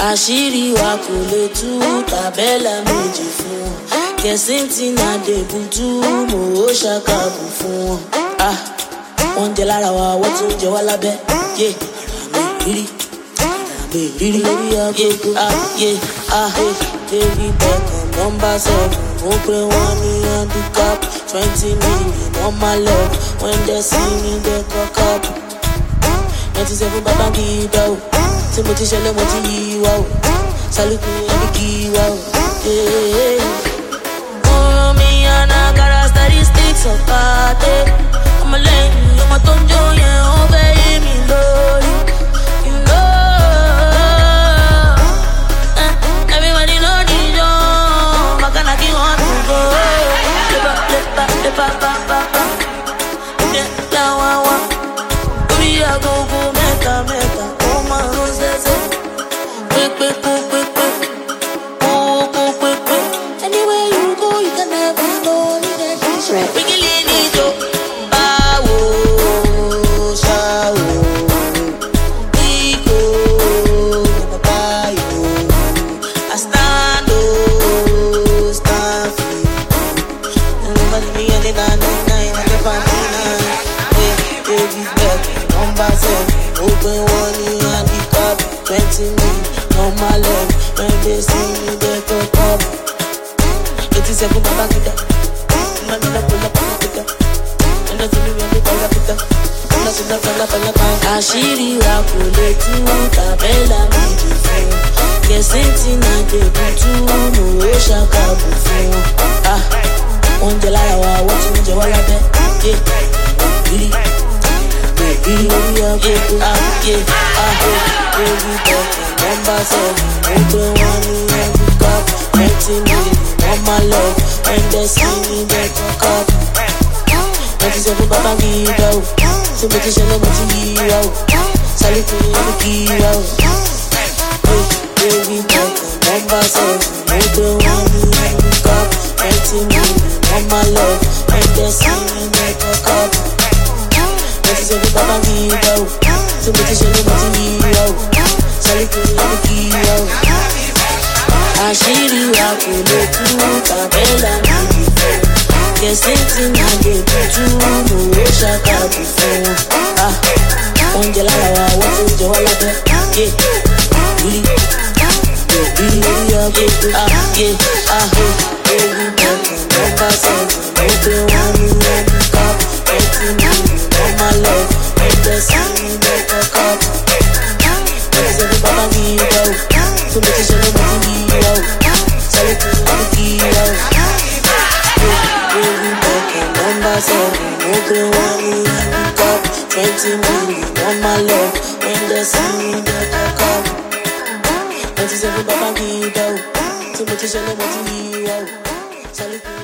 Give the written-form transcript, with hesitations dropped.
àṣírí wa kò lè tú tàbẹ́là méjì fún wọn. Kẹ̀sìn tí náà débù tú mò ó ṣàkàbù fún wọn. Wọ́n jẹ lára wa wọ́n tún jẹ wá lábẹ́. Àmì ìrírí lórí agogo. David Beckham number 7 mo pé wọ́n ní handicap 20 million on my love when they see me they cock up. 97 bàbá mi dá o tí mo ti ṣẹlẹ̀ mo ti yí wa o sálùkù ẹbí kí wa o. Mi àná characteristics of party ọmọlẹ́yìn ọmọ tó ń jó yẹn ó fẹ́ yé mi lórí. Everybody know the job makana kí wọ́n tún go. Lepa láwa orí agogo mẹ́ta ó máa ń ṣẹ́ṣẹ́ pépé. Anywhere you go you can never know ní that right. Wíkìlì ní ìjọ báwo ṣáwó kíkó bàbá yòó àstàndó staffy everybody ní ẹni náà ẹgbẹ́ fàmínà David Beckham number 7 ó gbé wọn ní handicap 20 million on my love when they see me they talk up. 87 bàbá gíga àṣírí wa kò lè tú tàbẹ́là méjì fún wọn. Kẹ̀sìn tí náà débù tú mò ó ṣàkàbù fún wọn. Wọ́n jẹ lára wa wọ́n tún jẹ wá lábẹ́. Ìrírí lórí agogo. David Beckham number 7 mo pé wọ́n ní handicap 20 million on my love when they see me they talk up. 97 bàbá mi dá o tí mo ti ṣẹlẹ̀ mo ti yí wa o sálùkù ẹbí kí wa o. David Beckham number 7 mo pé wọ́n ní handicap 20 million on my love when they see me they talk up. 97 bàbá mi dá o tí mo ti ṣẹlẹ̀ mo ti yí wa o sálùkù ẹbí kí wa o. Àṣírí wa kò lè tú tàbẹ́là méjì fún wọn. Kẹ̀sìn tí náà débù tú mò ó ṣàkàbù fún wọn. Wọ́n jẹ lára wa wọ́n tún jẹ wá lábẹ́. Ìrírí lórí agogo. David Beckham number 7 mo pé wọ́n ní handicap 20 million on my love when they see me they talk up. 97 bàbá mi dá o tí mo ti ṣẹlẹ̀ mo ti yí wa o sálùkù ẹbí kí wa o. David Beckham number 7 mo pé wọ́n ní handicap 20 million on my love when they see me they talk up. 97 bàbá mi dá o tí mo ti ṣẹlẹ̀ mo ti yí wa o sálùkù.